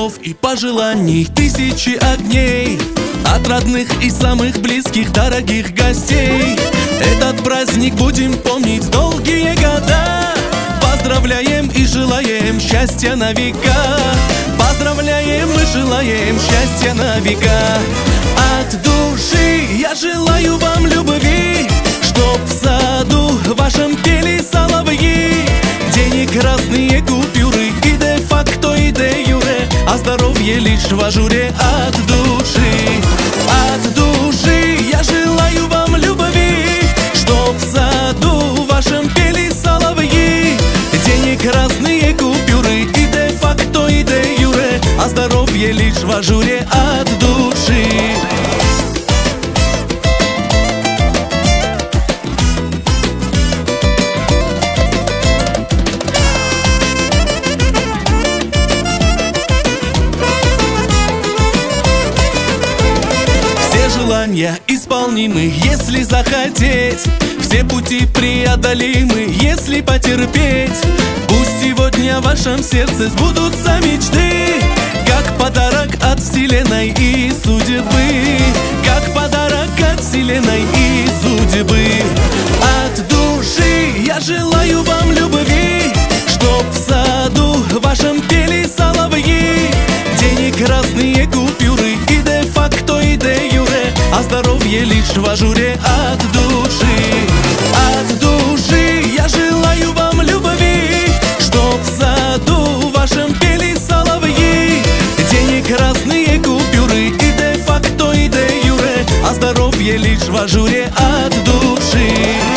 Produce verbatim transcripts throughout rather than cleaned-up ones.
слов и пожеланий, тысячи огней от родных и самых близких, дорогих гостей. Этот праздник будем помнить долгие года. Поздравляем и желаем счастья на века. Поздравляем и желаем счастья на века. От души я желаю вам любви, чтоб в саду вашем пели соловьи. Денег разные купюры и де-факто, и де-юре, а здоровье лишь в ажуре. От души, от души я желаю вам любви, чтоб в саду вашем пели соловьи. Денег разные купюры и де-факто, и де-юре, а здоровье лишь в ажуре. От души. Желания исполнимы, если захотеть. Все пути преодолимы, если потерпеть. Пусть сегодня в вашем сердце сбудутся мечты, как подарок от вселенной и судьбы. Как подарок от вселенной и судьбы. От души я желаю вам любви, чтоб в саду вашем пели соловьи. Денег разные купюры и де-факто, и де-юре, а здоровье лишь в ажуре. От души, от души я желаю вам любви, чтоб в саду вашем пели соловьи. Денег разные купюры и де-факто, и де-юре, а здоровье лишь в ажуре. От души.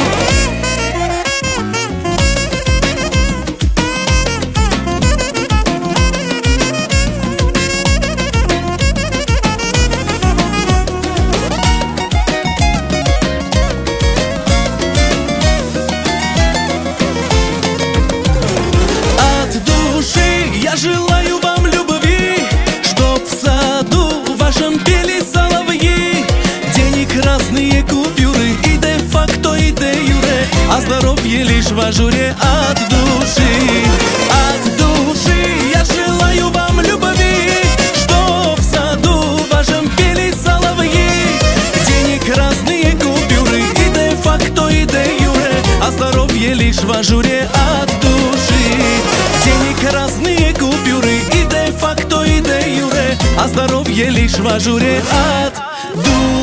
Я желаю вам любви, чтоб в саду вашем пели соловьи. Денег разные купюры и де-факто, и де-юре, а здоровье лишь в ажуре. От души, от души я желаю вам любви, чтоб в саду вашем пели соловьи. Денег разные купюры и де-факто, и де-юре, а здоровье лишь в ажуре. От души. Денег разные купюры и де-факто, и де-юре, а здоровье лишь в ажуре. От души.